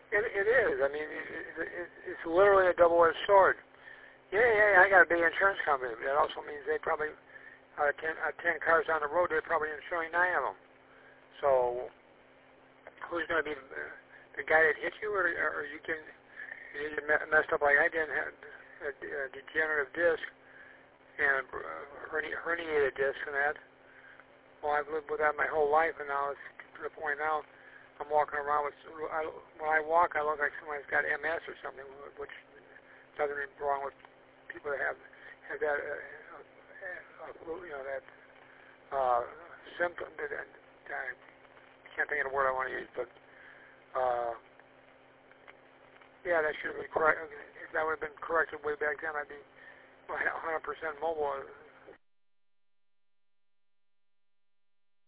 It is. I mean, it's literally a double-edged sword. Yeah, I got a big insurance company, but that also means they probably, out of 10 cars on the road, they're probably insuring 9 of them. So, who's going to be the guy that hit you, or you get messed up like I did, had a degenerative disc and herniated disc and that. Well, I've lived with that my whole life, and now it's to the point now I'm walking around with, when I walk, I look like somebody's got MS or something, which doesn't belong with people that have that, that symptom. That I can't think of the word I want to use, but yeah, that should have been correct. If that would have been corrected way back then, I'd be 100% mobile